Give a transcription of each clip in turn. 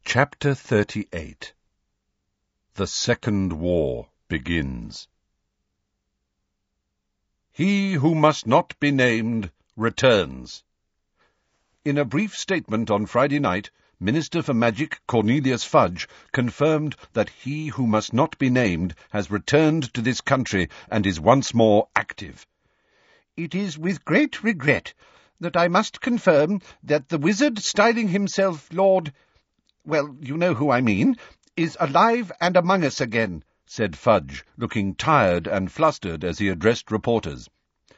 Chapter 38. The Second War begins. He who must not be named returns. In a brief statement on Friday night, Minister for Magic Cornelius Fudge confirmed that he who must not be named has returned to this country and is once more active. It is with great regret that I must confirm that the wizard styling himself Lord... well, you know who I mean, is alive and among us again, said Fudge, looking tired and flustered as he addressed reporters.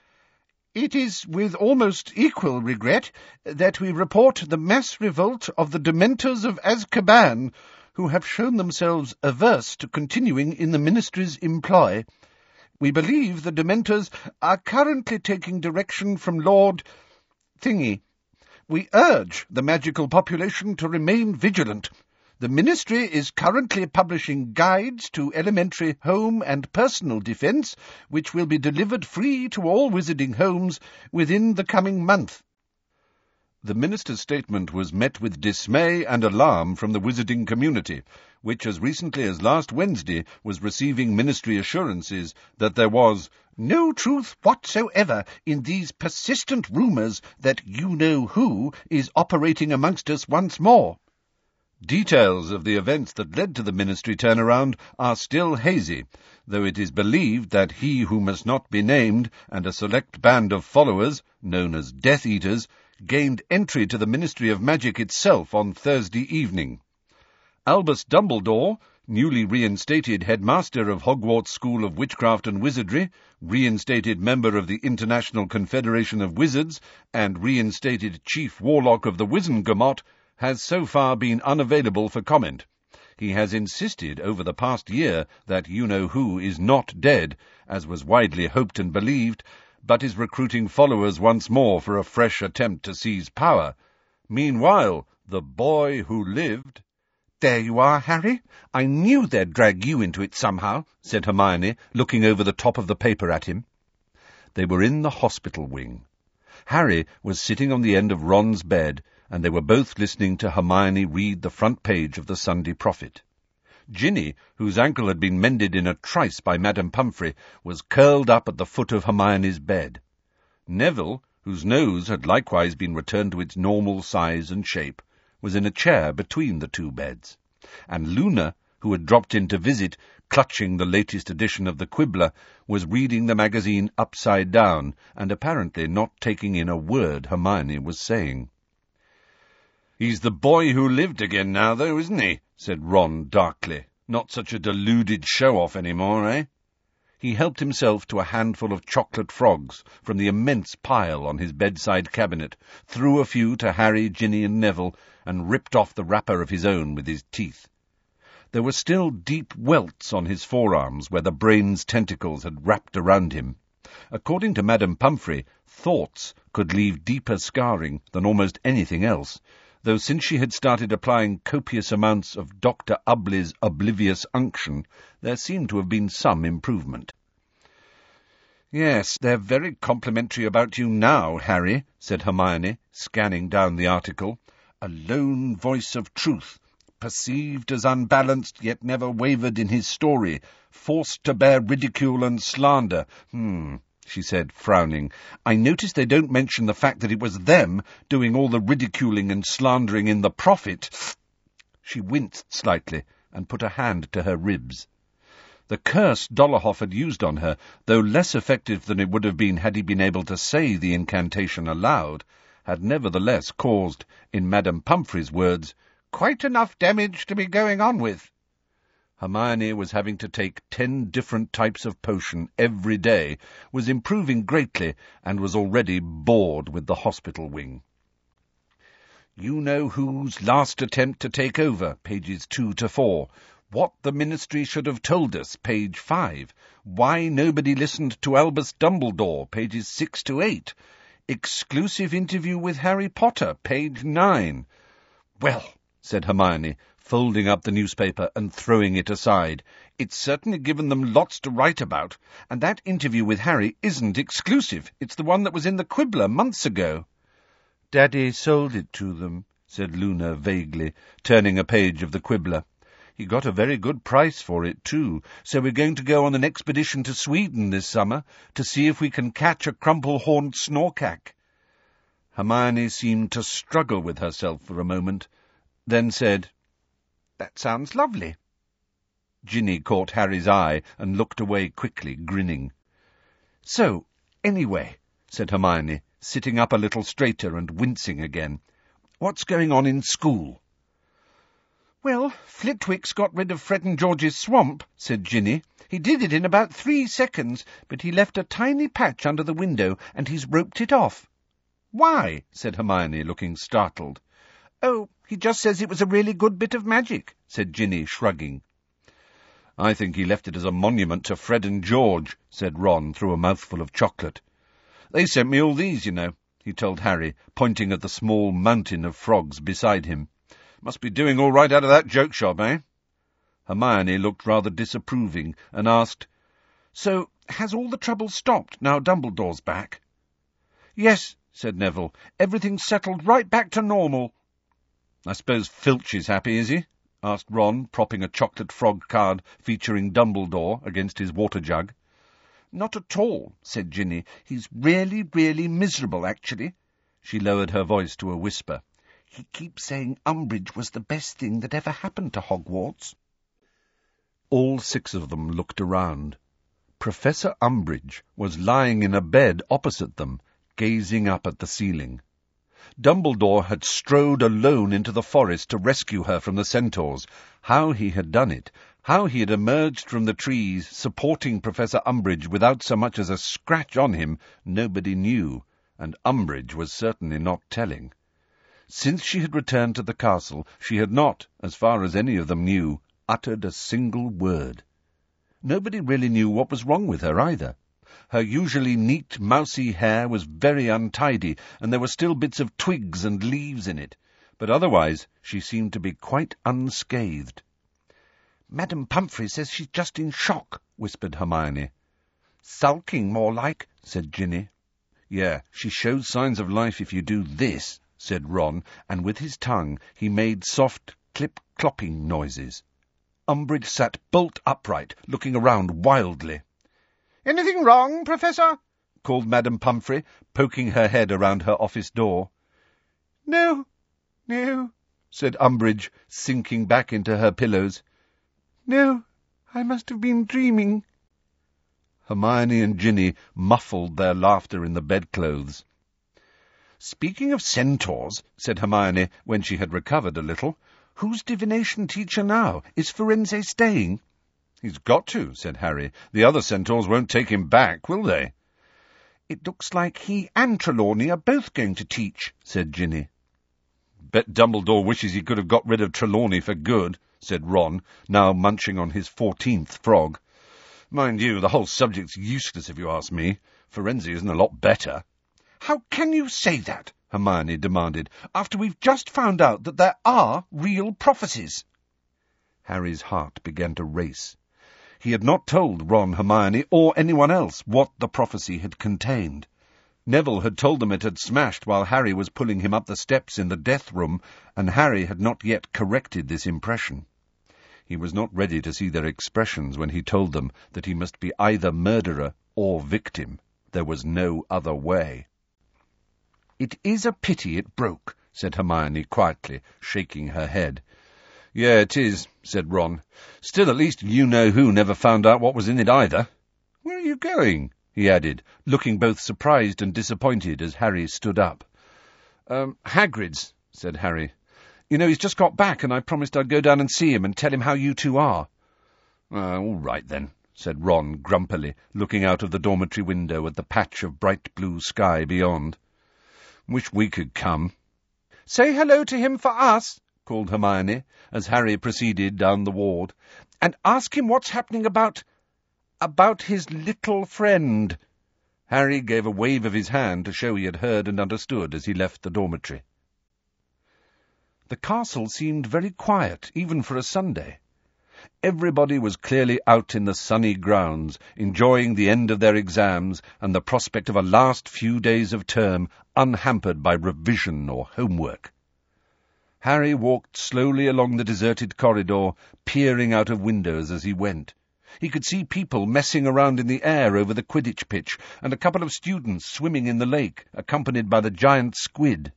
It is with almost equal regret that we report the mass revolt of the Dementors of Azkaban, who have shown themselves averse to continuing in the Ministry's employ. We believe the Dementors are currently taking direction from Lord Thingy. We urge the magical population to remain vigilant. The Ministry is currently publishing guides to elementary home and personal defence, which will be delivered free to all wizarding homes within the coming month. The Minister's statement was met with dismay and alarm from the wizarding community, which as recently as last Wednesday was receiving Ministry assurances that there was no truth whatsoever in these persistent rumours that you-know-who is operating amongst us once more. Details of the events that led to the Ministry turnaround are still hazy, though it is believed that he who must not be named and a select band of followers, known as Death Eaters, gained entry to the Ministry of Magic itself on Thursday evening. Albus Dumbledore, newly reinstated headmaster of Hogwarts School of Witchcraft and Wizardry, reinstated member of the International Confederation of Wizards, and reinstated chief warlock of the Wizengamot, has so far been unavailable for comment. He has insisted over the past year that you-know-who is not dead, as was widely hoped and believed, but is recruiting followers once more for a fresh attempt to seize power. Meanwhile, the boy who lived... "There you are, Harry. I knew they'd drag you into it somehow," said Hermione, looking over the top of the paper at him. They were in the hospital wing. Harry was sitting on the end of Ron's bed, and they were both listening to Hermione read the front page of the Sunday Prophet. Ginny, whose ankle had been mended in a trice by Madame Pumphrey, was curled up at the foot of Hermione's bed. Neville, whose nose had likewise been returned to its normal size and shape, was in a chair between the two beds, and Luna, who had dropped in to visit, clutching the latest edition of the Quibbler, was reading the magazine upside down, and apparently not taking in a word Hermione was saying. "He's the boy who lived again now, though, isn't he?" said Ron darkly. "Not such a deluded show-off any more, eh?" He helped himself to a handful of chocolate frogs from the immense pile on his bedside cabinet, threw a few to Harry, Ginny, and Neville, and ripped off the wrapper of his own with his teeth. There were still deep welts on his forearms where the brain's tentacles had wrapped around him. According to Madame Pumphrey, thoughts could leave deeper scarring than almost anything else, though since she had started applying copious amounts of Dr. Ubley's oblivious unction, there seemed to have been some improvement. "Yes, they're very complimentary about you now, Harry," said Hermione, scanning down the article. "A lone voice of truth, perceived as unbalanced, yet never wavered in his story, forced to bear ridicule and slander. She said, frowning. "I notice they don't mention the fact that it was them doing all the ridiculing and slandering in the Prophet." She winced slightly and put a hand to her ribs. The curse Dolohov had used on her, though less effective than it would have been had he been able to say the incantation aloud, had nevertheless caused, in Madame Pumphrey's words, "quite enough damage to be going on with." Hermione was having to take 10 different types of potion every day, was improving greatly, and was already bored with the hospital wing. You-know-who's last attempt to take over, pages 2 to 4. What the Ministry should have told us, page 5. Why nobody listened to Albus Dumbledore, pages 6 to 8. Exclusive interview with Harry Potter, page 9. "Well," said Hermione, folding up the newspaper and throwing it aside, "it's certainly given them lots to write about, and that interview with Harry isn't exclusive. It's the one that was in the Quibbler months ago." "Daddy sold it to them," said Luna vaguely, turning a page of the Quibbler. "He got a very good price for it, too, so we're going to go on an expedition to Sweden this summer to see if we can catch a crumple-horned snorkack." Hermione seemed to struggle with herself for a moment, then said, "That sounds lovely." Ginny caught Harry's eye and looked away quickly, grinning. "So, anyway," said Hermione, sitting up a little straighter and wincing again, "what's going on in school?" "Well, Flitwick's got rid of Fred and George's swamp," said Ginny. "He did it in about 3 seconds, but he left a tiny patch under the window, and he's roped it off." "Why?" said Hermione, looking startled. "Oh, he just says it was a really good bit of magic," said Ginny, shrugging. "I think he left it as a monument to Fred and George," said Ron through a mouthful of chocolate. "They sent me all these, you know," he told Harry, pointing at the small mountain of frogs beside him. "Must be doing all right out of that joke shop, eh?" Hermione looked rather disapproving and asked, "So, has all the trouble stopped now Dumbledore's back?" "Yes," said Neville. "Everything's settled right back to normal." "I suppose Filch is happy, is he?" asked Ron, propping a chocolate frog card featuring Dumbledore against his water jug. "Not at all," said Ginny. "He's really, really miserable, actually." She lowered her voice to a whisper. "He keeps saying Umbridge was the best thing that ever happened to Hogwarts." All 6 of them looked around. Professor Umbridge was lying in a bed opposite them, gazing up at the ceiling. Dumbledore had strode alone into the forest to rescue her from the centaurs. How he had done it, how he had emerged from the trees, supporting Professor Umbridge without so much as a scratch on him, nobody knew, and Umbridge was certainly not telling. Since she had returned to the castle, she had not, as far as any of them knew, uttered a single word. Nobody really knew what was wrong with her either. Her usually neat, mousy hair was very untidy, and there were still bits of twigs and leaves in it, but otherwise she seemed to be quite unscathed. "Madame Pomfrey says she's just in shock," whispered Hermione. "Sulking, more like," said Ginny. "Yeah, she shows signs of life if you do this," said Ron, and with his tongue he made soft, clip-clopping noises. Umbridge sat bolt upright, looking around wildly. "Anything wrong, Professor?" called Madame Pomfrey, poking her head around her office door. "No, no," said Umbridge, sinking back into her pillows. "No, I must have been dreaming." Hermione and Ginny muffled their laughter in the bedclothes. "Speaking of centaurs," said Hermione, when she had recovered a little, "who's divination teacher now? Is Firenze staying?" "He's got to," said Harry. "The other centaurs won't take him back, will they?" "It looks like he and Trelawney are both going to teach," said Ginny. "Bet Dumbledore wishes he could have got rid of Trelawney for good," said Ron, now munching on his 14th frog. "Mind you, the whole subject's useless if you ask me. Firenze isn't a lot better." "How can you say that?" Hermione demanded, "after we've just found out that there are real prophecies?" Harry's heart began to race. He had not told Ron, Hermione, or anyone else what the prophecy had contained. Neville had told them it had smashed while Harry was pulling him up the steps in the death room, and Harry had not yet corrected this impression. He was not ready to see their expressions when he told them that he must be either murderer or victim. There was no other way. "It is a pity it broke," said Hermione quietly, shaking her head. "Yeah, it is," said Ron. "Still, at least you-know-who never found out what was in it either. Where are you going?" he added, looking both surprised and disappointed as Harry stood up. Hagrid's," said Harry. "You know, he's just got back, and I promised I'd go down and see him and tell him how you two are." "All right, then," said Ron grumpily, looking out of the dormitory window at the patch of bright blue sky beyond. "Wish we could come." "Say hello to him for us," called Hermione, as Harry proceeded down the ward, "and ask him what's happening about his little friend." Harry gave a wave of his hand to show he had heard and understood as he left the dormitory. The castle seemed very quiet, even for a Sunday. Everybody was clearly out in the sunny grounds, enjoying the end of their exams and the prospect of a last few days of term unhampered by revision or homework. Harry walked slowly along the deserted corridor, peering out of windows as he went. He could see people messing around in the air over the Quidditch pitch, and a couple of students swimming in the lake, accompanied by the giant squid.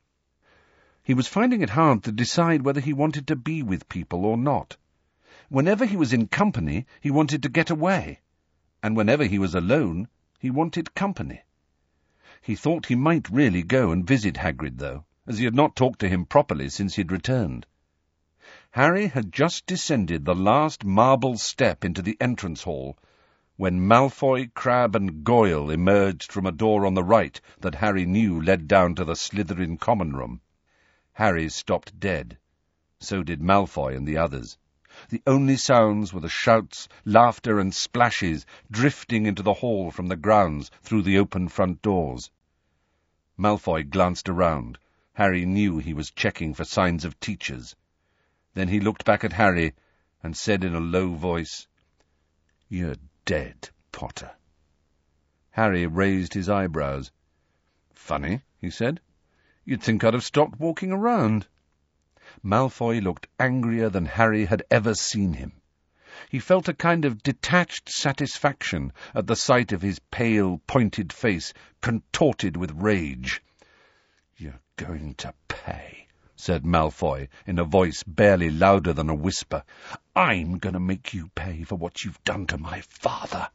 He was finding it hard to decide whether he wanted to be with people or not. Whenever he was in company, he wanted to get away, and whenever he was alone, he wanted company. He thought he might really go and visit Hagrid, though, as he had not talked to him properly since he had returned. Harry had just descended the last marble step into the entrance hall, when Malfoy, Crabbe, and Goyle emerged from a door on the right that Harry knew led down to the Slytherin common room. Harry stopped dead. So did Malfoy and the others. The only sounds were the shouts, laughter, and splashes drifting into the hall from the grounds through the open front doors. Malfoy glanced around. Harry knew he was checking for signs of teachers. Then he looked back at Harry and said in a low voice, "You're dead, Potter." Harry raised his eyebrows. "Funny," he said. "You'd think I'd have stopped walking around." Malfoy looked angrier than Harry had ever seen him. He felt a kind of detached satisfaction at the sight of his pale, pointed face contorted with rage. "You're going to pay," said Malfoy, in a voice barely louder than a whisper. "I'm going to make you pay for what you've done to my father."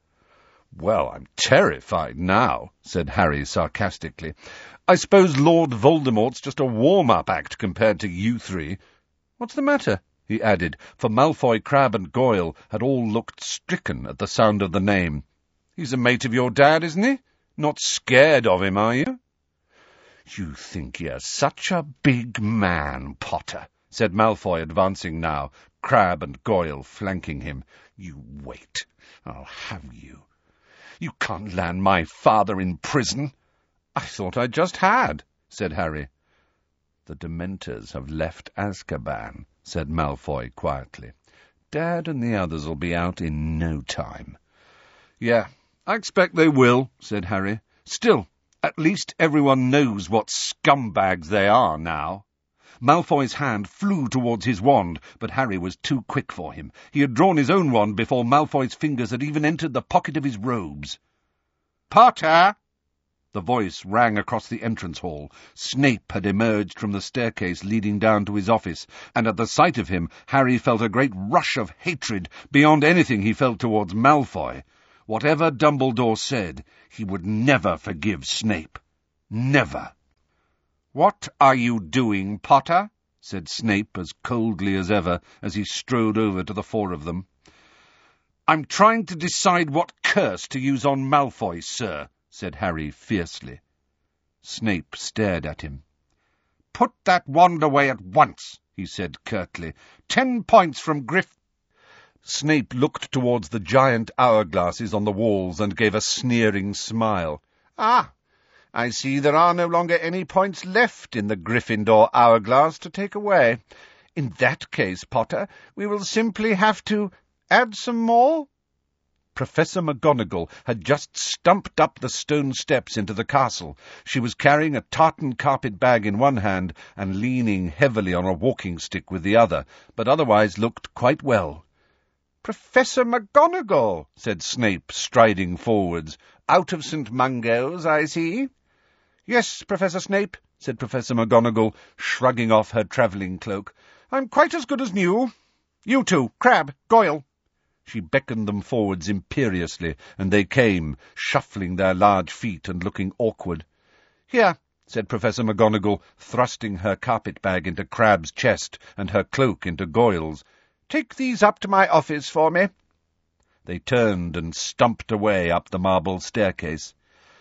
"Well, I'm terrified now," said Harry sarcastically. "I suppose Lord Voldemort's just a warm-up act compared to you three. What's the matter?" he added, for Malfoy, Crabbe, and Goyle had all looked stricken at the sound of the name. "He's a mate of your dad, isn't he? Not scared of him, are you?" "You think you're such a big man, Potter," said Malfoy, advancing now, Crabbe and Goyle flanking him. "You wait. I'll have you. You can't land my father in prison." "I thought I just had," said Harry. "The Dementors have left Azkaban," said Malfoy quietly. "Dad and the others'll be out in no time." "Yeah, I expect they will," said Harry. "Still, at least everyone knows what scumbags they are now." Malfoy's hand flew towards his wand, but Harry was too quick for him. He had drawn his own wand before Malfoy's fingers had even entered the pocket of his robes. "Potter!" The voice rang across the entrance hall. Snape had emerged from the staircase leading down to his office, and at the sight of him Harry felt a great rush of hatred beyond anything he felt towards Malfoy. Whatever Dumbledore said, he would never forgive Snape. Never. "What are you doing, Potter?" said Snape as coldly as ever as he strode over to the four of them. "I'm trying to decide what curse to use on Malfoy, sir," said Harry fiercely. Snape stared at him. "Put that wand away at once," he said curtly. 10 points from Griff—" Snape looked towards the giant hourglasses on the walls and gave a sneering smile. "Ah, I see there are no longer any points left in the Gryffindor hourglass to take away. In that case, Potter, we will simply have to add some more." Professor McGonagall had just stumped up the stone steps into the castle. She was carrying a tartan carpet bag in one hand and leaning heavily on a walking stick with the other, but otherwise looked quite well. "Professor McGonagall," said Snape, striding forwards. "Out of St. Mungo's, I see." "Yes, Professor Snape," said Professor McGonagall, shrugging off her travelling cloak. "I'm quite as good as new. You two, Crabbe, Goyle." She beckoned them forwards imperiously, and they came, shuffling their large feet and looking awkward. "Here," said Professor McGonagall, thrusting her carpet-bag into Crabbe's chest and her cloak into Goyle's. "Take these up to my office for me." They turned and stumped away up the marble staircase.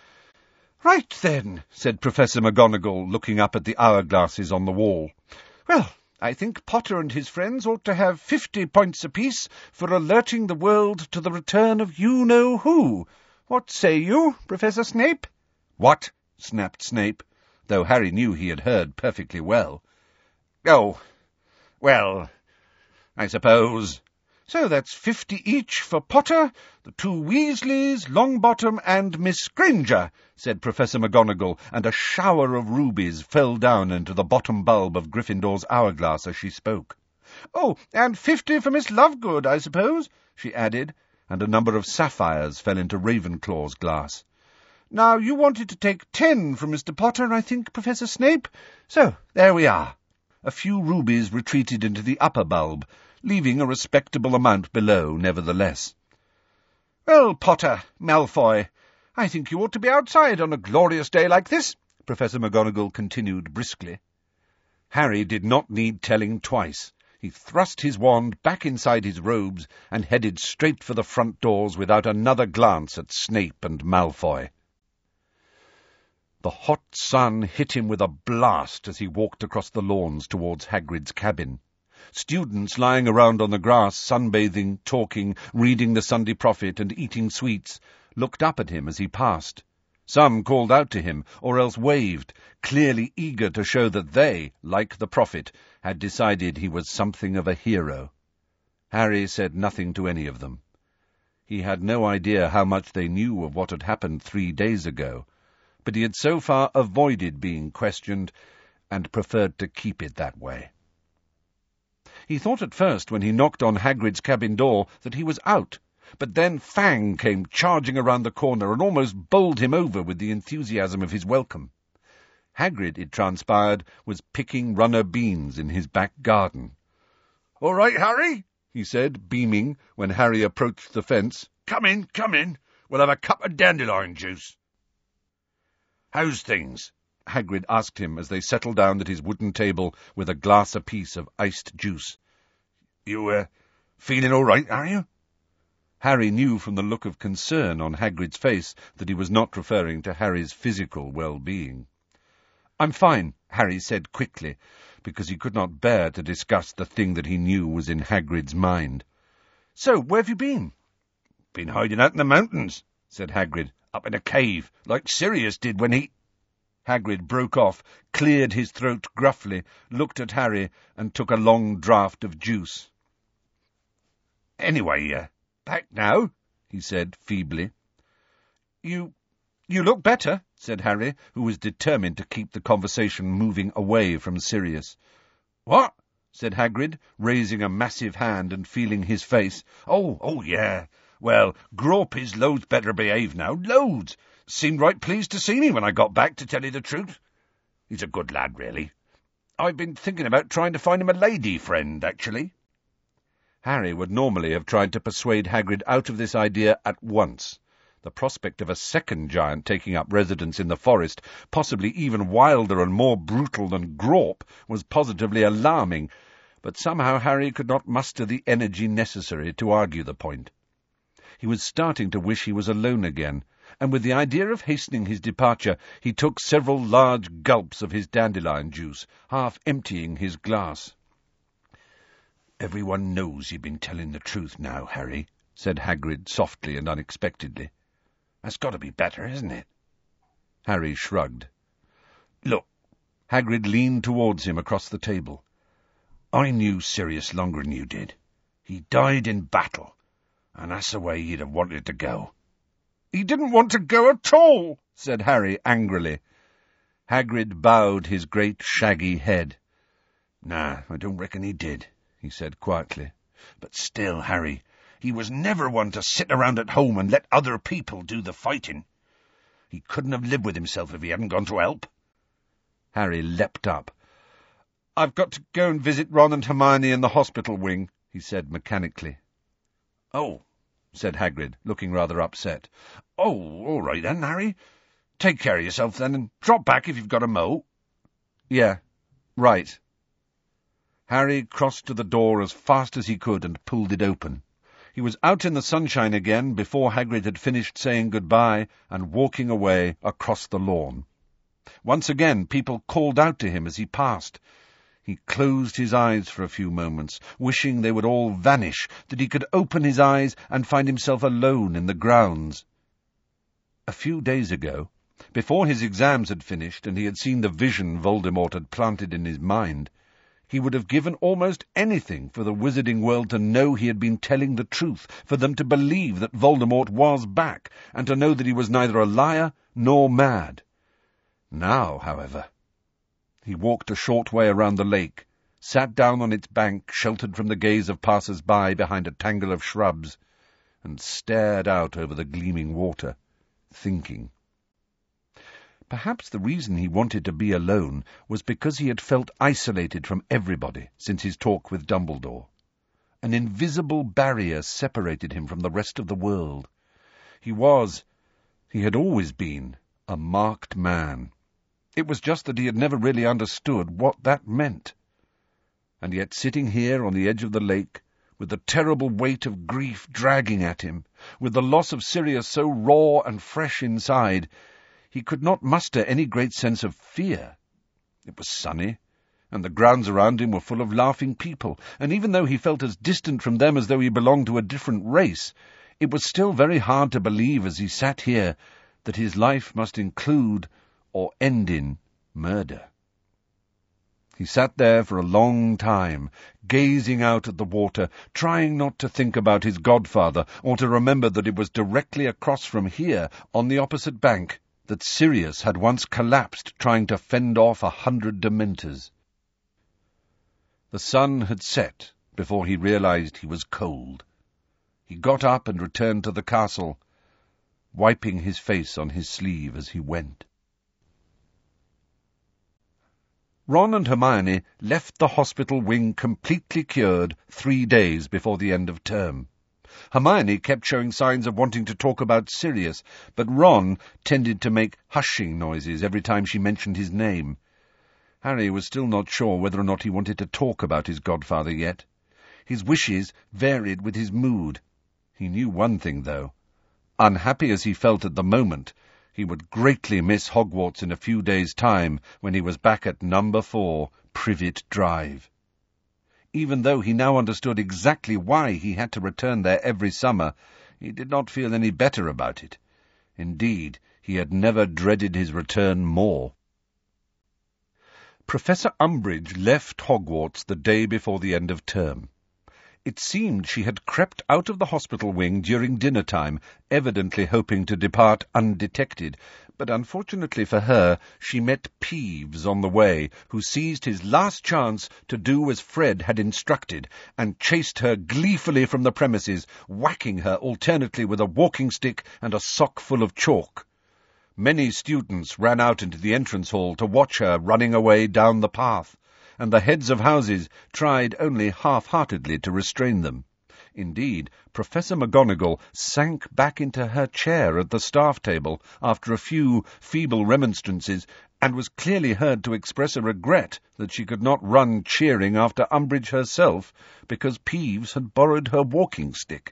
"Right, then," said Professor McGonagall, looking up at the hourglasses on the wall. "Well, I think Potter and his friends ought to have 50 points apiece for alerting the world to the return of you-know-who. What say you, Professor Snape?" "What?" snapped Snape, though Harry knew he had heard perfectly well. "Oh, well, I suppose," So that's 50 each for Potter, the 2 Weasleys, Longbottom and Miss Granger, said Professor McGonagall, and a shower of rubies fell down into the bottom bulb of Gryffindor's hourglass as she spoke. Oh, and 50 for Miss Lovegood, I suppose, she added, and a number of sapphires fell into Ravenclaw's glass. Now, you wanted to take 10 from Mr. Potter, I think, Professor Snape? So, there we are. A few rubies retreated into the upper bulb, leaving a respectable amount below, nevertheless. Well, Potter, Malfoy, I think you ought to be outside on a glorious day like this, Professor McGonagall continued briskly. Harry did not need telling twice. He thrust his wand back inside his robes and headed straight for the front doors without another glance at Snape and Malfoy. The hot sun hit him with a blast as he walked across the lawns towards Hagrid's cabin. Students lying around on the grass, sunbathing, talking, reading the Sunday Prophet and eating sweets, looked up at him as he passed. Some called out to him, or else waved, clearly eager to show that they, like the Prophet, had decided he was something of a hero. Harry said nothing to any of them. He had no idea how much they knew of what had happened 3 days ago, but he had so far avoided being questioned and preferred to keep it that way. He thought at first, when he knocked on Hagrid's cabin door, that he was out, but then Fang came charging around the corner and almost bowled him over with the enthusiasm of his welcome. Hagrid, it transpired, was picking runner beans in his back garden. "All right, Harry," he said, beaming, when Harry approached the fence. Come in. We'll have a cup of dandelion juice." "How's things?" Hagrid asked him as they settled down at his wooden table with a glass apiece of iced juice. "You, feeling all right, are you?" Harry knew from the look of concern on Hagrid's face that he was not referring to Harry's physical well-being. "I'm fine," Harry said quickly, because he could not bear to discuss the thing that he knew was in Hagrid's mind. "So, where have you been?" "Been hiding out in the mountains," said Hagrid, "up in a cave, like Sirius did when he—" Hagrid broke off, cleared his throat gruffly, looked at Harry, and took a long draught of juice. "Anyway, back now," he said feebly. You look better," said Harry, who was determined to keep the conversation moving away from Sirius. "What?" said Hagrid, raising a massive hand and feeling his face. Oh, yeah. Well, Grawp is loads better behaved now, loads. Seemed right pleased to see me when I got back, to tell you the truth. He's a good lad, really. I've been thinking about trying to find him a lady friend, actually." Harry would normally have tried to persuade Hagrid out of this idea at once. The prospect of a second giant taking up residence in the forest, possibly even wilder and more brutal than Grawp, was positively alarming, but somehow Harry could not muster the energy necessary to argue the point. He was starting to wish he was alone again, and with the idea of hastening his departure, he took several large gulps of his dandelion juice, half emptying his glass. "Everyone knows you've been telling the truth now, Harry," said Hagrid softly and unexpectedly. "That's got to be better, isn't it?" Harry shrugged. "Look," Hagrid leaned towards him across the table. "I knew Sirius longer than you did. He died in battle, and that's the way he'd have wanted to go." "He didn't want to go at all," said Harry angrily. Hagrid bowed his great shaggy head. "Nah, I don't reckon he did," he said quietly. "But still, Harry, he was never one to sit around at home and let other people do the fighting. He couldn't have lived with himself if he hadn't gone to help." Harry leapt up. "I've got to go and visit Ron and Hermione in the hospital wing," he said mechanically. "Oh," said Hagrid, looking rather upset. "Oh, all right then, Harry. Take care of yourself then, and drop back if you've got a mo." "Yeah, right." Harry crossed to the door as fast as he could and pulled it open. He was out in the sunshine again before Hagrid had finished saying goodbye and walking away across the lawn. Once again people called out to him as he passed. He closed his eyes for a few moments, wishing they would all vanish, that he could open his eyes and find himself alone in the grounds. A few days ago, before his exams had finished and he had seen the vision Voldemort had planted in his mind, He would have given almost anything for the wizarding world to know he had been telling the truth, for them to believe that Voldemort was back, and to know that he was neither a liar nor mad. Now, however, he walked a short way around the lake, sat down on its bank, sheltered from the gaze of passers-by behind a tangle of shrubs, and stared out over the gleaming water, thinking. Perhaps the reason he wanted to be alone was because he had felt isolated from everybody since his talk with Dumbledore. An invisible barrier separated him from the rest of the world. He had always been, a marked man. It was just that he had never really understood what that meant. And yet sitting here on the edge of the lake, with the terrible weight of grief dragging at him, with the loss of Sirius so raw and fresh inside, he could not muster any great sense of fear. It was sunny, and the grounds around him were full of laughing people, and even though he felt as distant from them as though he belonged to a different race, it was still very hard to believe as he sat here that his life must include or end in murder. He sat there for a long time, gazing out at the water, trying not to think about his godfather, or to remember that it was directly across from here, on the opposite bank, that Sirius had once collapsed trying to fend off 100 Dementors. The sun had set before he realized he was cold. He got up and returned to the castle, wiping his face on his sleeve as he went. Ron and Hermione left the hospital wing completely cured 3 days before the end of term. Hermione kept showing signs of wanting to talk about Sirius, but Ron tended to make hushing noises every time she mentioned his name. Harry was still not sure whether or not he wanted to talk about his godfather yet. His wishes varied with his mood. He knew one thing, though. Unhappy as he felt at the moment, he would greatly miss Hogwarts in a few days' time when he was back at No. 4, Privet Drive. Even though he now understood exactly why he had to return there every summer, he did not feel any better about it. Indeed, he had never dreaded his return more. Professor Umbridge left Hogwarts the day before the end of term. It seemed she had crept out of the hospital wing during dinner-time, evidently hoping to depart undetected, but unfortunately for her, she met Peeves on the way, who seized his last chance to do as Fred had instructed, and chased her gleefully from the premises, whacking her alternately with a walking stick and a sock full of chalk. Many students ran out into the entrance hall to watch her running away down the path, and the heads of houses tried only half-heartedly to restrain them. Indeed, Professor McGonagall sank back into her chair at the staff table after a few feeble remonstrances, and was clearly heard to express a regret that she could not run cheering after Umbridge herself, because Peeves had borrowed her walking stick.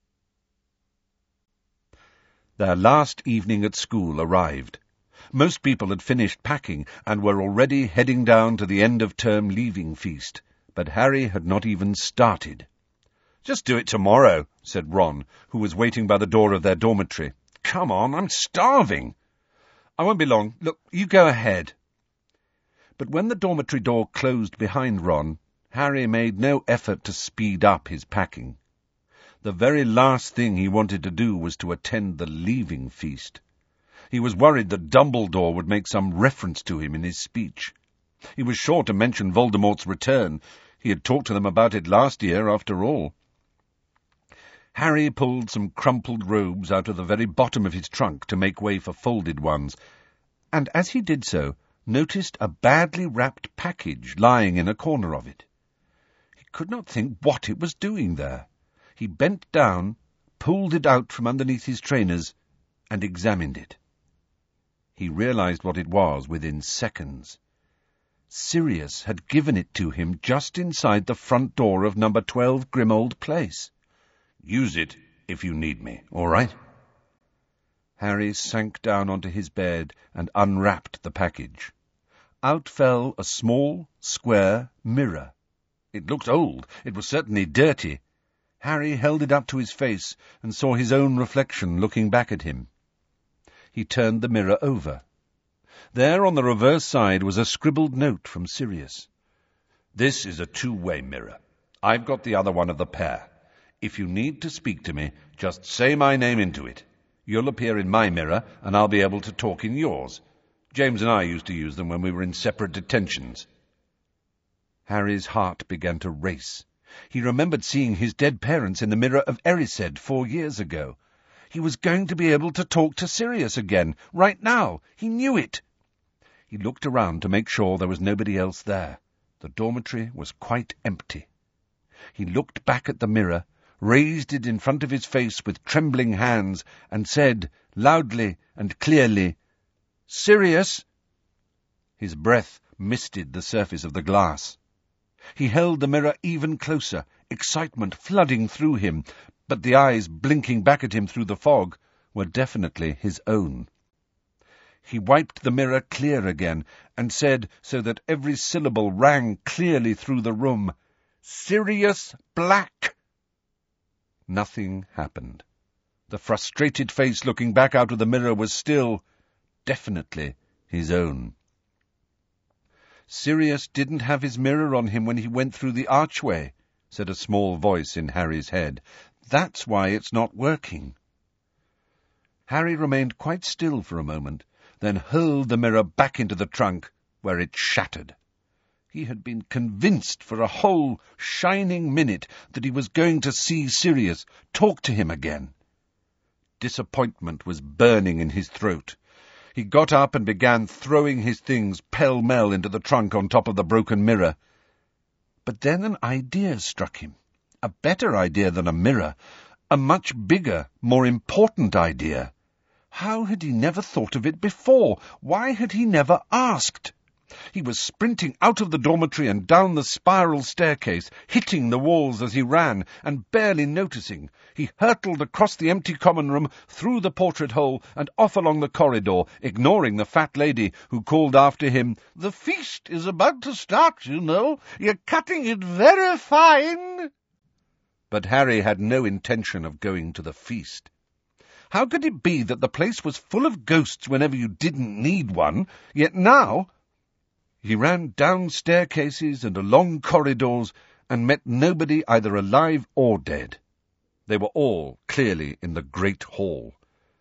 Their last evening at school arrived. Most people had finished packing and were already heading down to the end-of-term leaving feast, but Harry had not even started. "Just do it tomorrow," said Ron, who was waiting by the door of their dormitory. "Come on, I'm starving." "I won't be long. Look, you go ahead." But when the dormitory door closed behind Ron, Harry made no effort to speed up his packing. The very last thing he wanted to do was to attend the leaving feast. He was worried that Dumbledore would make some reference to him in his speech. He was sure to mention Voldemort's return. He had talked to them about it last year, after all. Harry pulled some crumpled robes out of the very bottom of his trunk to make way for folded ones, and as he did so, noticed a badly wrapped package lying in a corner of it. He could not think what it was doing there. He bent down, pulled it out from underneath his trainers, and examined it. He realized what it was within seconds. Sirius had given it to him just inside the front door of No. 12 Grimmauld Place. "Use it if you need me, all right?" Harry sank down onto his bed and unwrapped the package. Out fell a small, square mirror. It looked old. It was certainly dirty. Harry held it up to his face and saw his own reflection looking back at him. He turned the mirror over. There on the reverse side was a scribbled note from Sirius. This is a two-way mirror. I've got the other one of the pair. If you need to speak to me, just say my name into it. You'll appear in my mirror, and I'll be able to talk in yours. James and I used to use them when we were in separate detentions." Harry's heart began to race. He remembered seeing his dead parents in the mirror of Erised 4 years ago. He was going to be able to talk to Sirius again, right now. He knew it. He looked around to make sure there was nobody else there. The dormitory was quite empty. He looked back at the mirror, raised it in front of his face with trembling hands, and said, loudly and clearly, "Sirius!" His breath misted the surface of the glass. He held the mirror even closer, excitement flooding through him, but the eyes blinking back at him through the fog were definitely his own. He wiped the mirror clear again, and said, so that every syllable rang clearly through the room, "Sirius Black!" Nothing happened. The frustrated face looking back out of the mirror was still, definitely, his own. "Sirius didn't have his mirror on him when he went through the archway," said a small voice in Harry's head. "That's why it's not working." Harry remained quite still for a moment, then hurled the mirror back into the trunk, where it shattered. He had been convinced for a whole shining minute that he was going to see Sirius, talk to him again. Disappointment was burning in his throat. He got up and began throwing his things pell-mell into the trunk on top of the broken mirror. But then an idea struck him. A better idea than a mirror. A much bigger, more important idea. How had he never thought of it before? Why had he never asked? He was sprinting out of the dormitory and down the spiral staircase, hitting the walls as he ran, and barely noticing. He hurtled across the empty common room, through the portrait hole, and off along the corridor, ignoring the fat lady who called after him, "The feast is about to start, you know. You're cutting it very fine." But Harry had no intention of going to the feast. How could it be that the place was full of ghosts whenever you didn't need one, yet now... He ran down staircases and along corridors and met nobody either alive or dead. They were all clearly in the great hall.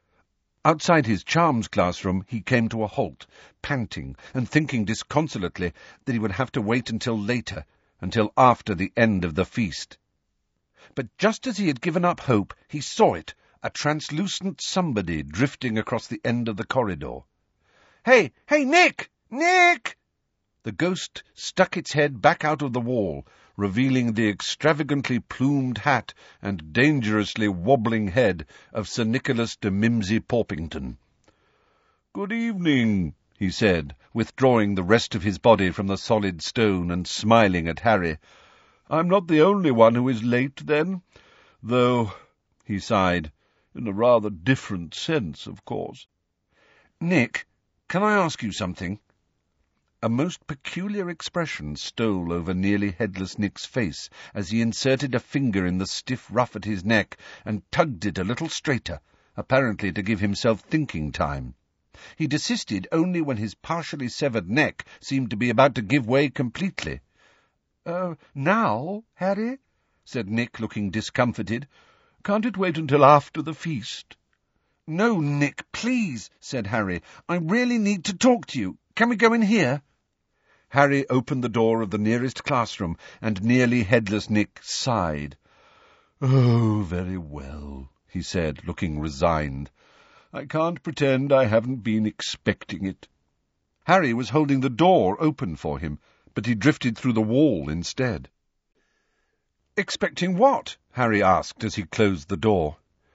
Outside his charms classroom he came to a halt, panting and thinking disconsolately that he would have to wait until later, until after the end of the feast. But just as he had given up hope, he saw it, a translucent somebody drifting across the end of the corridor. Hey, Nick! Nick! The ghost stuck its head back out of the wall, revealing the extravagantly plumed hat and dangerously wobbling head of Sir Nicholas de Mimsy Porpington. "Good evening," he said, withdrawing the rest of his body from the solid stone and smiling at Harry. "I'm not the only one who is late, then, though," he sighed, "in a rather different sense, of course." "Nick, can I ask you something?" A most peculiar expression stole over nearly headless Nick's face as he inserted a finger in the stiff ruff at his neck and tugged it a little straighter, apparently to give himself thinking time. He desisted only when his partially severed neck seemed to be about to give way completely. "Now, Harry?" said Nick, looking discomfited. "Can't it wait until after the feast?" "No, Nick, please," said Harry. "I really need to talk to you. Can we go in here?" Harry opened the door of the nearest classroom, and nearly headless Nick sighed. "Oh, very well," he said, looking resigned. "I can't pretend I haven't been expecting it." Harry was holding the door open for him, but he drifted through the wall instead. "Expecting what?" Harry asked as he closed the door.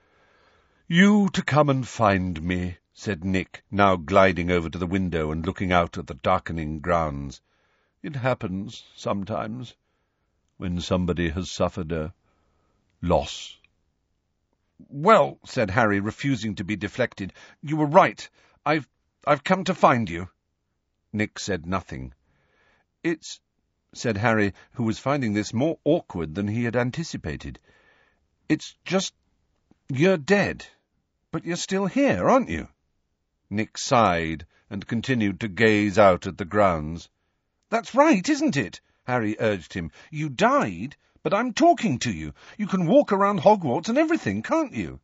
"You to come and find me," said Nick, now gliding over to the window and looking out at the darkening grounds. "It happens, sometimes, when somebody has suffered a loss." "Well," said Harry, refusing to be deflected, "you were right. I've come to find you." Nick said nothing. "It's," said Harry, who was finding this more awkward than he had anticipated. "It's just, you're dead, but you're still here, aren't you?" Nick sighed and continued to gaze out at the grounds. "That's right, isn't it?" Harry urged him. "You died, but I'm talking to you. You can walk around Hogwarts and everything, can't you?"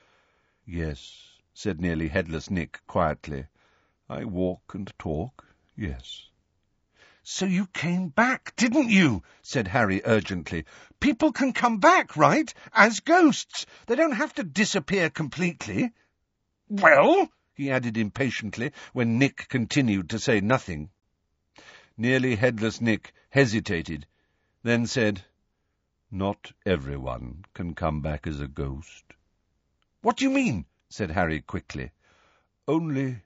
"Yes," said Nearly Headless Nick quietly. "I walk and talk, yes." "So you came back, didn't you?" said Harry urgently. "People can come back, right? As ghosts. They don't have to disappear completely." "Well?" he added impatiently, when Nick continued to say nothing. Nearly Headless Nick hesitated, then said, "Not everyone can come back as a ghost." "What do you mean?" said Harry quickly. Only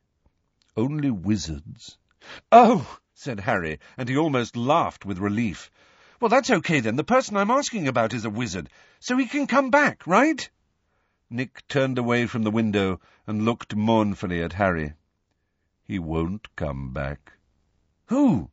wizards." "Oh!" said Harry, and he almost laughed with relief. "Well, that's okay then. The person I'm asking about is a wizard, so he can come back, right?" Nick turned away from the window and looked mournfully at Harry. "He won't come back." "Who?"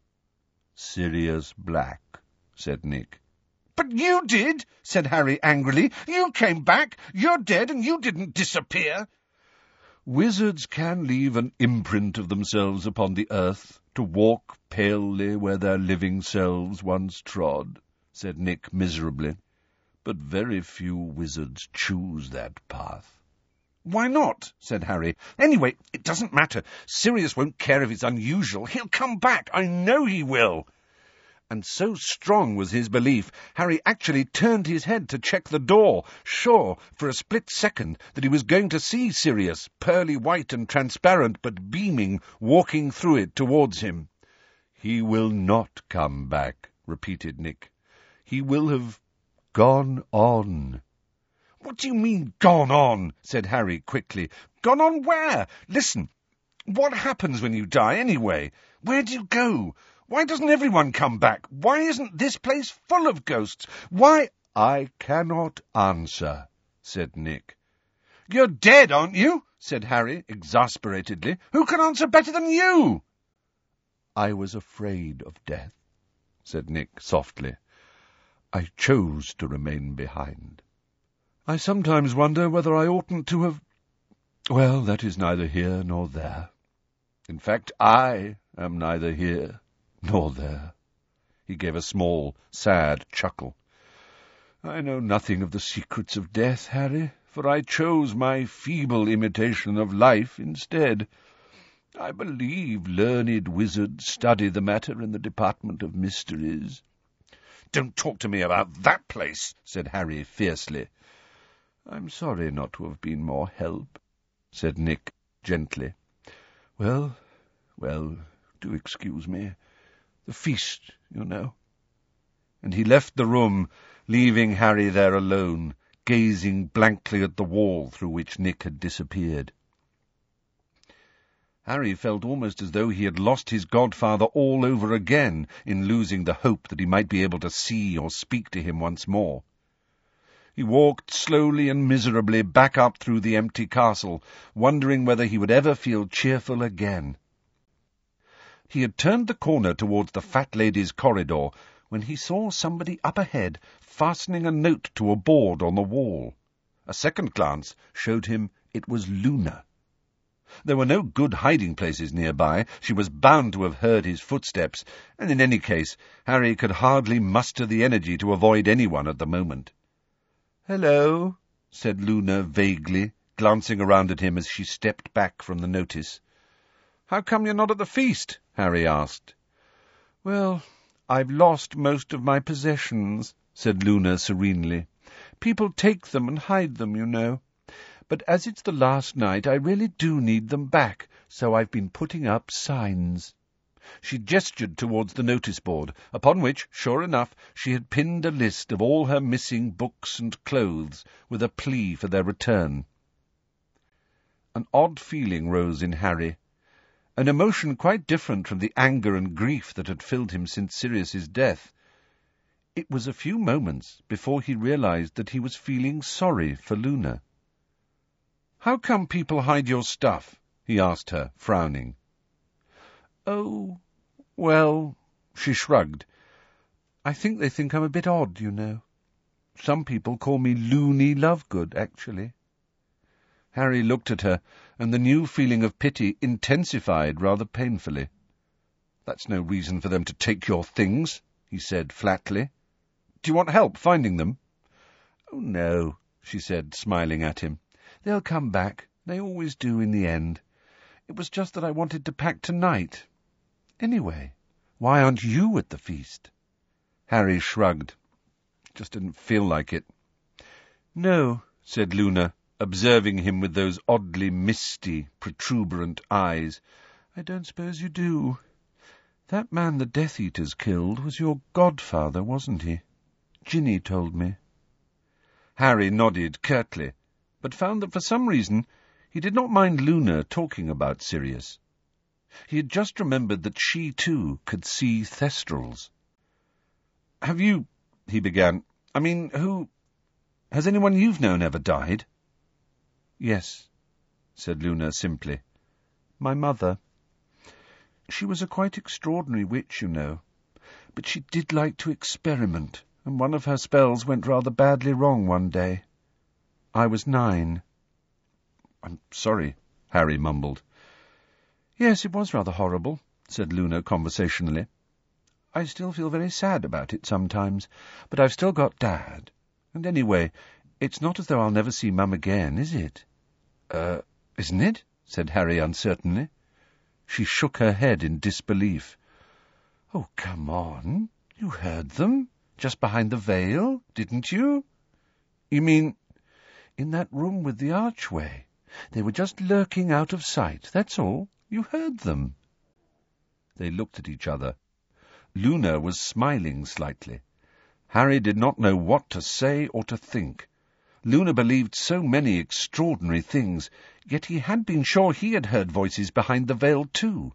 "Sirius Black," said Nick. "But you did," said Harry angrily. "You came back. You're dead, and you didn't disappear." "Wizards can leave an imprint of themselves upon the earth, to walk palely where their living selves once trod," said Nick miserably. "But very few wizards choose that path." "Why not?" said Harry. "Anyway, it doesn't matter. Sirius won't care if it's unusual. He'll come back. I know he will." And so strong was his belief, Harry actually turned his head to check the door, sure for a split second that he was going to see Sirius, pearly white and transparent but beaming, walking through it towards him. "He will not come back," repeated Nick. "He will have gone on." "What do you mean, gone on?" said Harry quickly. "Gone on where? Listen, what happens when you die, anyway? Where do you go? Why doesn't everyone come back? Why isn't this place full of ghosts? Why—" "I cannot answer," said Nick. "You're dead, aren't you?" said Harry, exasperatedly. "Who can answer better than you?" "I was afraid of death," said Nick softly. "I chose to remain behind. I sometimes wonder whether I oughtn't to have— Well, that is neither here nor there. In fact, I am neither here nor there." He gave a small, sad chuckle. "I know nothing of the secrets of death, Harry, for I chose my feeble imitation of life instead. I believe learned wizards study the matter in the Department of Mysteries." "Don't talk to me about that place," said Harry fiercely. "I'm sorry not to have been more help," said Nick gently. Well, do excuse me. The feast, you know." And he left the room, leaving Harry there alone, gazing blankly at the wall through which Nick had disappeared. Harry felt almost as though he had lost his godfather all over again in losing the hope that he might be able to see or speak to him once more. He walked slowly and miserably back up through the empty castle, wondering whether he would ever feel cheerful again. He had turned the corner towards the fat lady's corridor when he saw somebody up ahead fastening a note to a board on the wall. A second glance showed him it was Luna. There were no good hiding-places nearby. She was bound to have heard his footsteps, and in any case Harry could hardly muster the energy to avoid anyone at the moment. "Hello," said Luna vaguely, glancing around at him as she stepped back from the notice. "How come you're not at the feast?" Harry asked. "Well, I've lost most of my possessions," said Luna serenely. "People take them and hide them, you know. But as it's the last night, I really do need them back, so I've been putting up signs." She gestured towards the notice-board, upon which, sure enough, she had pinned a list of all her missing books and clothes, with a plea for their return. An odd feeling rose in Harry, an emotion quite different from the anger and grief that had filled him since Sirius's death. It was a few moments before he realized that he was feeling sorry for Luna. "How come people hide your stuff?" he asked her, frowning. "Oh, well," she shrugged. "I think they think I'm a bit odd, you know. Some people call me Loony Lovegood, actually." Harry looked at her, and the new feeling of pity intensified rather painfully. "That's no reason for them to take your things," he said flatly. "Do you want help finding them?" "Oh, no," she said, smiling at him. "They'll come back. They always do in the end. It was just that I wanted to pack tonight. Anyway, why aren't you at the feast?" Harry shrugged. Just didn't feel like it. "No," said Luna, observing him with those oddly misty, protuberant eyes. "I don't suppose you do. That man the Death Eaters killed was your godfather, wasn't he? Ginny told me." Harry nodded curtly, but found that for some reason he did not mind Luna talking about Sirius. He had just remembered that she, too, could see Thestrals. "Have you—" he began. "I mean, who— has anyone you've known ever died?" "Yes," said Luna simply. "My mother. She was a quite extraordinary witch, you know, but she did like to experiment, and one of her spells went rather badly wrong one day. I was 9. "I'm sorry," Harry mumbled. "Yes, it was rather horrible," said Luna conversationally. "I still feel very sad about it sometimes, but I've still got Dad. And anyway, it's not as though I'll never see Mum again, is it?" Isn't it?" said Harry uncertainly. She shook her head in disbelief. "Oh, come on. You heard them, just behind the veil, didn't you?" "You mean—" "In that room with the archway. They were just lurking out of sight, that's all. You heard them." They looked at each other. Luna was smiling slightly. Harry did not know what to say or to think. Luna believed so many extraordinary things, yet he had been sure he had heard voices behind the veil too.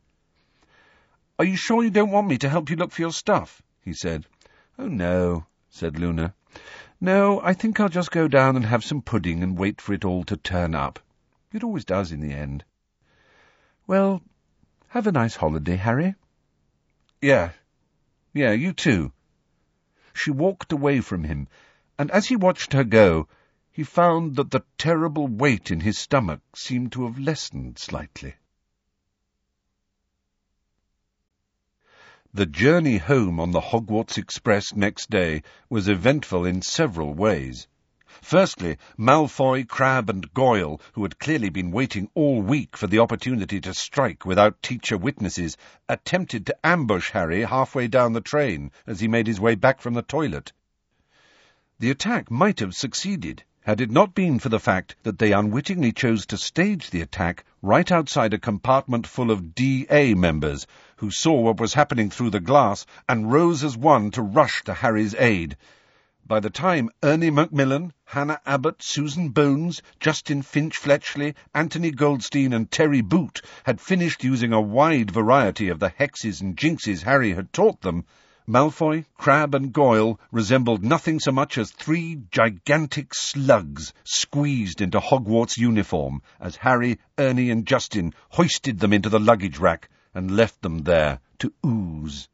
"Are you sure you don't want me to help you look for your stuff?" he said. "Oh, no," said Luna. "No, I think I'll just go down and have some pudding and wait for it all to turn up. It always does in the end." "Well, have a nice holiday, Harry." Yeah, you too." She walked away from him, and as he watched her go, he found that the terrible weight in his stomach seemed to have lessened slightly. The journey home on the Hogwarts Express next day was eventful in several ways. Firstly, Malfoy, Crabbe and Goyle, who had clearly been waiting all week for the opportunity to strike without teacher witnesses, attempted to ambush Harry halfway down the train as he made his way back from the toilet. The attack might have succeeded, had it not been for the fact that they unwittingly chose to stage the attack right outside a compartment full of DA members, who saw what was happening through the glass and rose as one to rush to Harry's aid. By the time Ernie Macmillan, Hannah Abbott, Susan Bones, Justin Finch-Fletchley, Anthony Goldstein and Terry Boot had finished using a wide variety of the hexes and jinxes Harry had taught them, Malfoy, Crabbe and Goyle resembled nothing so much as 3 gigantic slugs squeezed into Hogwarts uniform as Harry, Ernie and Justin hoisted them into the luggage rack and left them there to ooze.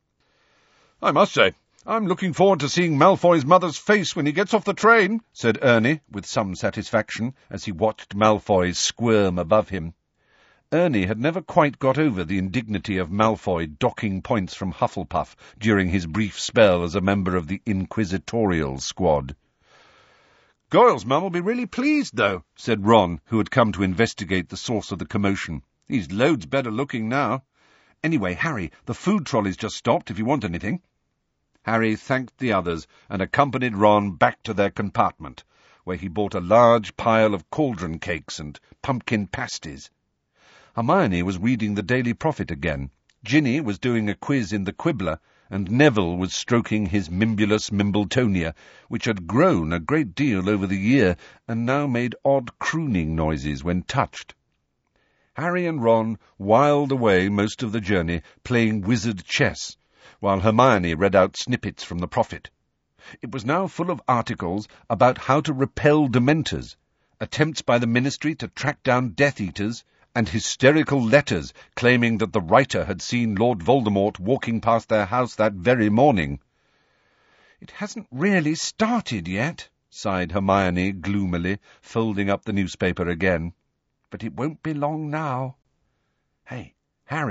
"I must say, I'm looking forward to seeing Malfoy's mother's face when he gets off the train," said Ernie, with some satisfaction, as he watched Malfoy squirm above him. Ernie had never quite got over the indignity of Malfoy docking points from Hufflepuff during his brief spell as a member of the Inquisitorial Squad. "Goyle's mum will be really pleased, though," said Ron, who had come to investigate the source of the commotion. "He's loads better looking now. Anyway, Harry, the food trolley's just stopped if you want anything." Harry thanked the others and accompanied Ron back to their compartment, where he bought a large pile of cauldron cakes and pumpkin pasties. Hermione was reading the Daily Prophet again, Ginny was doing a quiz in the Quibbler, and Neville was stroking his Mimbulus Mimbletonia, which had grown a great deal over the year and now made odd crooning noises when touched. Harry and Ron whiled away most of the journey playing wizard chess, while Hermione read out snippets from the Prophet. It was now full of articles about how to repel Dementors, attempts by the Ministry to track down Death Eaters, and hysterical letters claiming that the writer had seen Lord Voldemort walking past their house that very morning. "It hasn't really started yet," sighed Hermione gloomily, folding up the newspaper again. "But it won't be long now." "Hey, Harry,"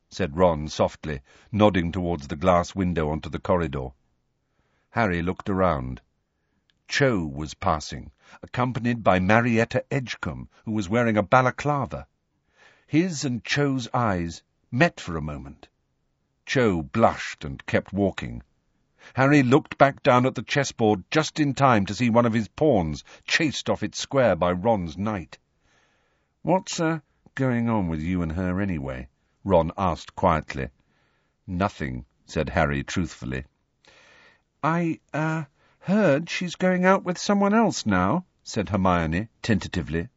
said Ron softly, nodding towards the glass window onto the corridor. Harry looked around. Cho was passing, accompanied by Marietta Edgecombe, who was wearing a balaclava. His and Cho's eyes met for a moment. Cho blushed and kept walking. Harry looked back down at the chessboard just in time to see one of his pawns chased off its square by Ron's knight. "What's, going on with you and her anyway?" Ron asked quietly. "Nothing," said Harry truthfully. "I, heard she's going out with someone else now," said Hermione tentatively.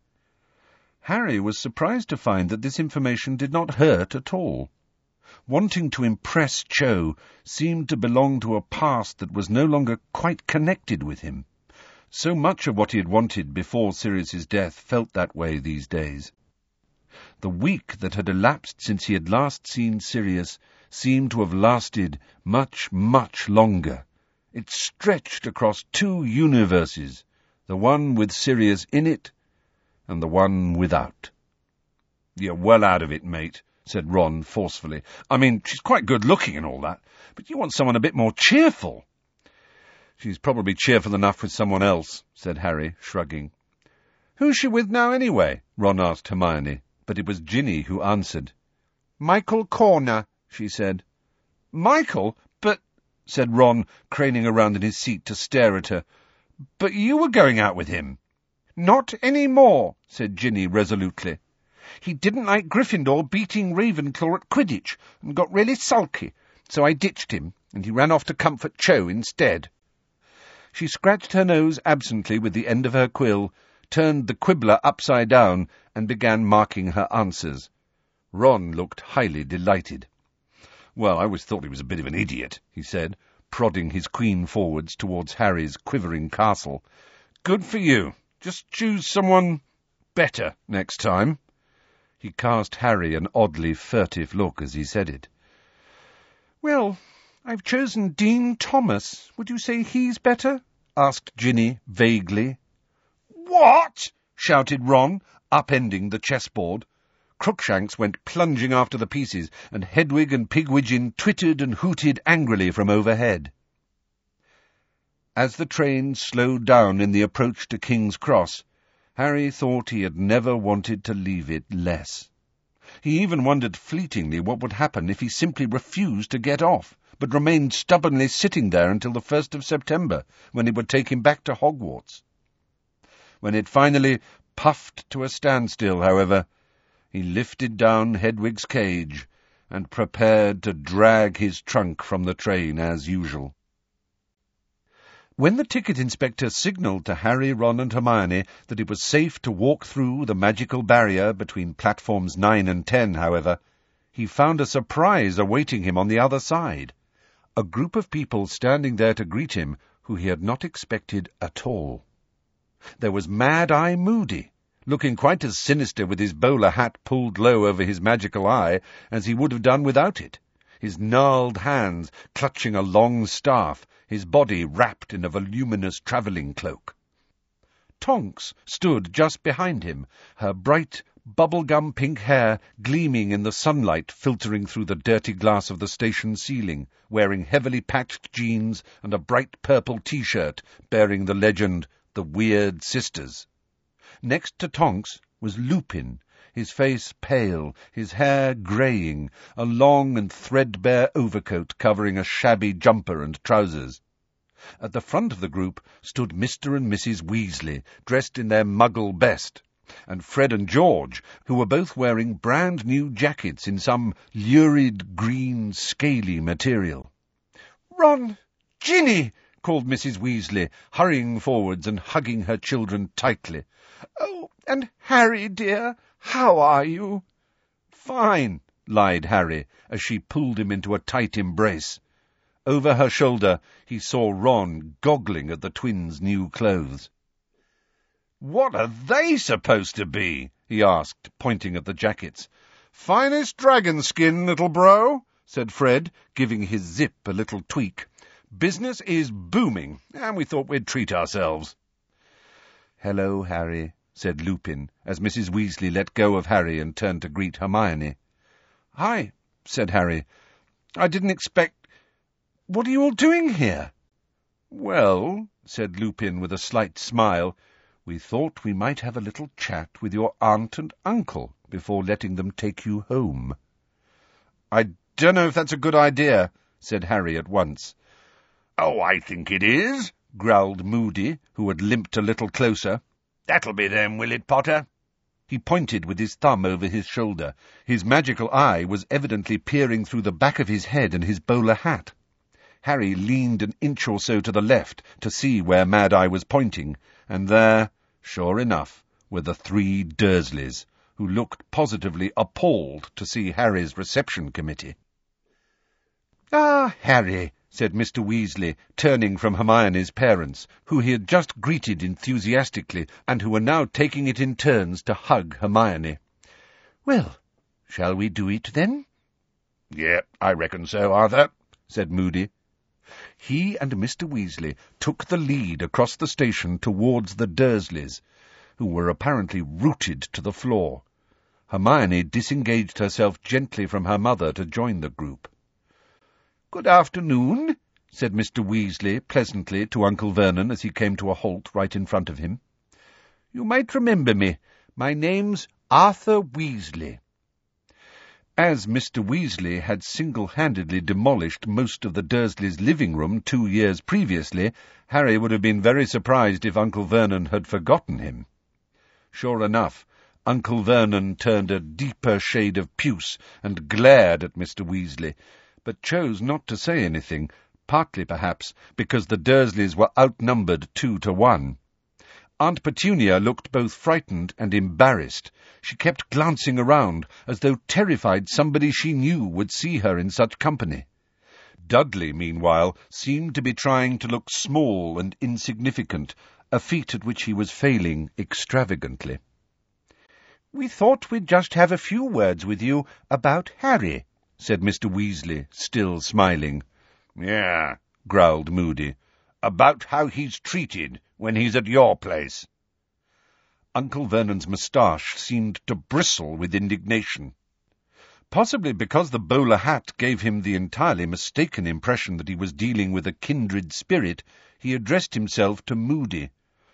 Harry was surprised to find that this information did not hurt at all. Wanting to impress Cho seemed to belong to a past that was no longer quite connected with him. So much of what he had wanted before Sirius's death felt that way these days. The week that had elapsed since he had last seen Sirius seemed to have lasted much, much longer. It stretched across 2 universes, the one with Sirius in it, and the one without. "You're well out of it, mate," said Ron forcefully. "I mean, she's quite good-looking and all that, but you want someone a bit more cheerful." "She's probably cheerful enough with someone else," said Harry, shrugging. "Who's she with now, anyway?" Ron asked Hermione, but it was Ginny who answered. "Michael Corner," she said. "Michael? But—" said Ron, craning around in his seat to stare at her. "But you were going out with him." "Not any more," said Ginny resolutely. "He didn't like Gryffindor beating Ravenclaw at Quidditch, and got really sulky, so I ditched him, and he ran off to comfort Cho instead." She scratched her nose absently with the end of her quill, turned the quibbler upside down, and began marking her answers. Ron looked highly delighted. "Well, I always thought he was a bit of an idiot," he said, prodding his queen forwards towards Harry's quivering castle. "Good for you. Just choose someone better next time." He cast Harry an oddly furtive look as he said it. "Well, I've chosen Dean Thomas. Would you say he's better?" asked Ginny vaguely. "What?" shouted Ron, upending the chessboard. Crookshanks went plunging after the pieces, and Hedwig and Pigwidgeon twittered and hooted angrily from overhead. As the train slowed down in the approach to King's Cross, Harry thought he had never wanted to leave it less. He even wondered fleetingly what would happen if he simply refused to get off, but remained stubbornly sitting there until the 1st of September, when it would take him back to Hogwarts. When it finally puffed to a standstill, however, he lifted down Hedwig's cage and prepared to drag his trunk from the train as usual. When the ticket inspector signalled to Harry, Ron and Hermione that it was safe to walk through the magical barrier between platforms 9 and 10, however, he found a surprise awaiting him on the other side. A group of people standing there to greet him who he had not expected at all. There was Mad-Eye Moody, looking quite as sinister with his bowler hat pulled low over his magical eye as he would have done without it, his gnarled hands clutching a long staff, his body wrapped in a voluminous travelling cloak. Tonks stood just behind him, her bright, bubblegum pink hair gleaming in the sunlight filtering through the dirty glass of the station ceiling, wearing heavily patched jeans and a bright purple T-shirt bearing the legend, "The Weird Sisters." Next to Tonks was Lupin, his face pale, his hair greying, a long and threadbare overcoat covering a shabby jumper and trousers. At the front of the group stood Mr. and Mrs. Weasley, dressed in their Muggle best, and Fred and George, who were both wearing brand-new jackets in some lurid green, scaly material. "Ron! Ginny!" called Mrs. Weasley, hurrying forwards and hugging her children tightly. "Oh, and Harry, dear, how are you?" "Fine," lied Harry, as she pulled him into a tight embrace. Over her shoulder he saw Ron goggling at the twins' new clothes. "What are they supposed to be?" he asked, pointing at the jackets. "Finest dragon skin, little bro," said Fred, giving his zip a little tweak. "Business is booming, and we thought we'd treat ourselves." "Hello, Harry," said Lupin, as Mrs. Weasley let go of Harry and turned to greet Hermione. "Hi," said Harry. "I didn't expect— What are you all doing here?" "Well," said Lupin with a slight smile, "we thought we might have a little chat with your aunt and uncle before letting them take you home." "I don't know if that's a good idea," said Harry at once. "Oh, I think it is," growled Moody, who had limped a little closer. "That'll be them, will it, Potter?" He pointed with his thumb over his shoulder. His magical eye was evidently peering through the back of his head and his bowler hat. Harry leaned an inch or so to the left to see where Mad Eye was pointing, and there, sure enough, were the 3 Dursleys, who looked positively appalled to see Harry's reception committee. "Ah, Harry," said Mr. Weasley, turning from Hermione's parents, who he had just greeted enthusiastically, and who were now taking it in turns to hug Hermione. "Well, shall we do it, then?" "Yeah, I reckon so, Arthur," said Moody. He and Mr. Weasley took the lead across the station towards the Dursleys, who were apparently rooted to the floor. Hermione disengaged herself gently from her mother to join the group. "Good afternoon," said Mr. Weasley pleasantly to Uncle Vernon as he came to a halt right in front of him. "You might remember me. My name's Arthur Weasley." As Mr. Weasley had single-handedly demolished most of the Dursleys' living room 2 years previously, Harry would have been very surprised if Uncle Vernon had forgotten him. Sure enough, Uncle Vernon turned a deeper shade of puce and glared at Mr. Weasley, but chose not to say anything, partly perhaps because the Dursleys were outnumbered 2-1. Aunt Petunia looked both frightened and embarrassed. She kept glancing around, as though terrified somebody she knew would see her in such company. Dudley, meanwhile, seemed to be trying to look small and insignificant, a feat at which he was failing extravagantly. "We thought we'd just have a few words with you about Harry," said Mr. Weasley, still smiling. "Yeah," growled Moody. "About how he's treated when he's at your place." Uncle Vernon's moustache seemed to bristle with indignation. Possibly because the bowler hat gave him the entirely mistaken impression that he was dealing with a kindred spirit, he addressed himself to Moody.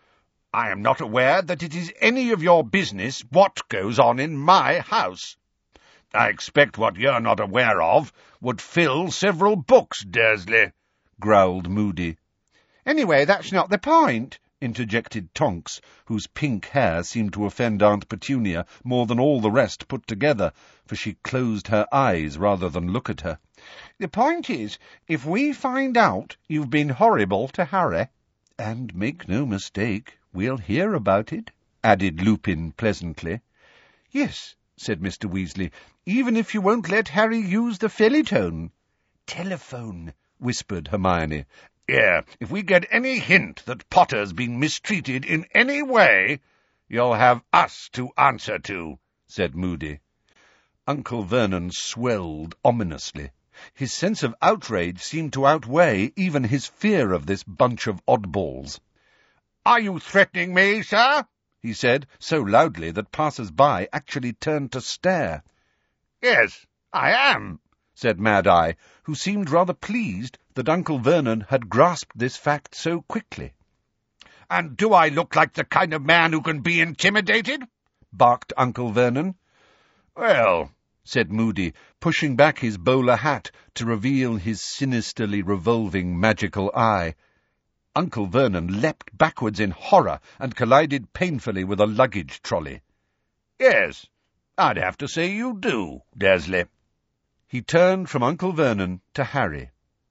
"I am not aware that it is any of your business what goes on in my house. I expect what you're not aware of would fill several books, Dursley," growled Moody. "Anyway, that's not the point," interjected Tonks, whose pink hair seemed to offend Aunt Petunia more than all the rest put together, for she closed her eyes rather than look at her. "The point is, if we find out you've been horrible to Harry—" "And make no mistake, we'll hear about it," added Lupin pleasantly. "Yes," said Mr. Weasley, "even if you won't let Harry use the Fairytone." "Telephone," whispered Hermione. "Yeah, if we get any hint that Potter's been mistreated in any way, you'll have us to answer to," said Moody. Uncle Vernon swelled ominously. His sense of outrage seemed to outweigh even his fear of this bunch of oddballs. "Are you threatening me, sir?" he said, so loudly that passers-by actually turned to stare. "Yes, I am," said Mad Eye, who seemed rather pleased that Uncle Vernon had grasped this fact so quickly. "And do I look like the kind of man who can be intimidated?" barked Uncle Vernon. "Well," said Moody, pushing back his bowler hat to reveal his sinisterly revolving magical eye. Uncle Vernon leapt backwards in horror and collided painfully with a luggage trolley. "Yes, I'd have to say you do, Dursley." He turned from Uncle Vernon to Harry.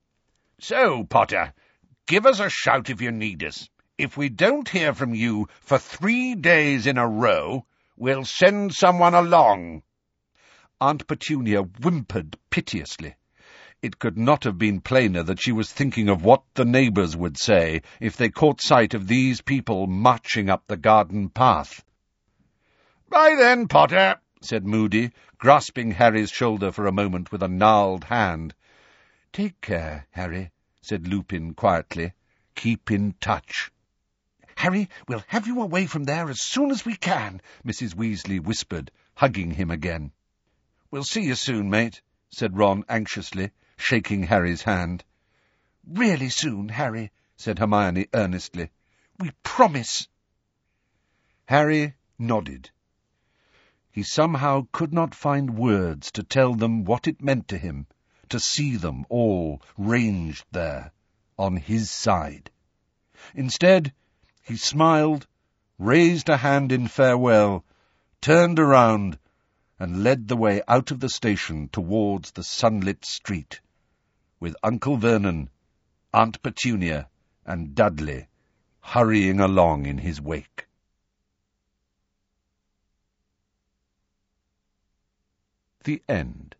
"So, Potter, give us a shout if you need us. If we don't hear from you for 3 days in a row, we'll send someone along." Aunt Petunia whimpered piteously. It could not have been plainer that she was thinking of what the neighbours would say if they caught sight of these people marching up the garden path. "Bye then, Potter," said Moody, grasping Harry's shoulder for a moment with a gnarled hand. "Take care, Harry," said Lupin quietly. "Keep in touch." "Harry, we'll have you away from there as soon as we can," Mrs. Weasley whispered, hugging him again. "We'll see you soon, mate," said Ron anxiously, shaking Harry's hand. "Really soon, Harry," said Hermione earnestly. "We promise." Harry nodded. He somehow could not find words to tell them what it meant to him to see them all ranged there, on his side. Instead, he smiled, raised a hand in farewell, turned around, and led the way out of the station towards the sunlit street, with Uncle Vernon, Aunt Petunia, and Dudley hurrying along in his wake. The End.